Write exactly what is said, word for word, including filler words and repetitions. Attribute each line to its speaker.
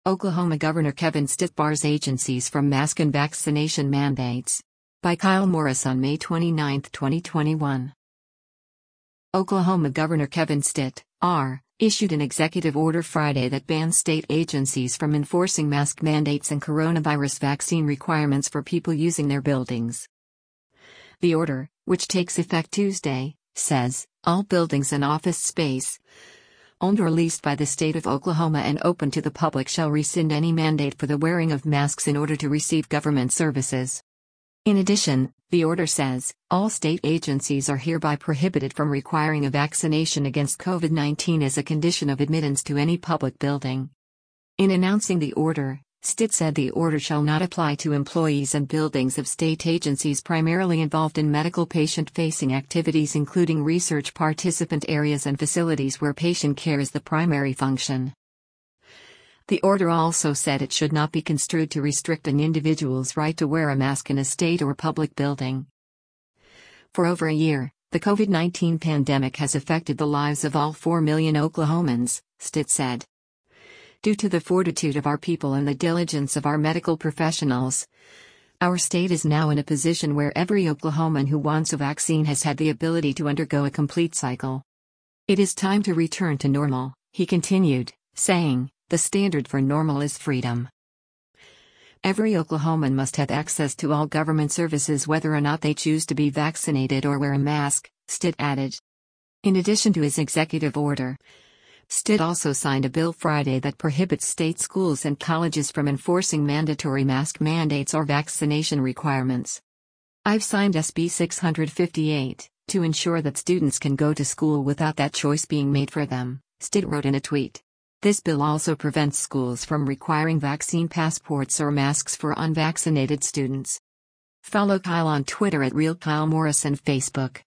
Speaker 1: Oklahoma Governor Kevin Stitt bars agencies from mask and vaccination mandates. By Kyle Morris on May twenty-ninth, twenty twenty-one. Oklahoma Governor Kevin Stitt, R., issued an executive order Friday that bans state agencies from enforcing mask mandates and coronavirus vaccine requirements for people using their buildings. The order, which takes effect Tuesday, says, all buildings and office space owned or leased by the state of Oklahoma and open to the public shall rescind any mandate for the wearing of masks in order to receive government services. In addition, the order says, all state agencies are hereby prohibited from requiring a vaccination against COVID nineteen as a condition of admittance to any public building. In announcing the order, Stitt said the order shall not apply to employees and buildings of state agencies primarily involved in medical patient-facing activities including research participant areas and facilities where patient care is the primary function. The order also said it should not be construed to restrict an individual's right to wear a mask in a state or public building. For over a year, the COVID nineteen pandemic has affected the lives of all four million Oklahomans, Stitt said. Due to the fortitude of our people and the diligence of our medical professionals, our state is now in a position where every Oklahoman who wants a vaccine has had the ability to undergo a complete cycle. It is time to return to normal, he continued, saying, the standard for normal is freedom. Every Oklahoman must have access to all government services whether or not they choose to be vaccinated or wear a mask, Stitt added. In addition to his executive order, Stitt also signed a bill Friday that prohibits state schools and colleges from enforcing mandatory mask mandates or vaccination requirements. I've signed S B six fifty-eight, to ensure that students can go to school without that choice being made for them, Stitt wrote in a tweet. This bill also prevents schools from requiring vaccine passports or masks for unvaccinated students. Follow Kyle on Twitter at RealKyleMorris and Facebook.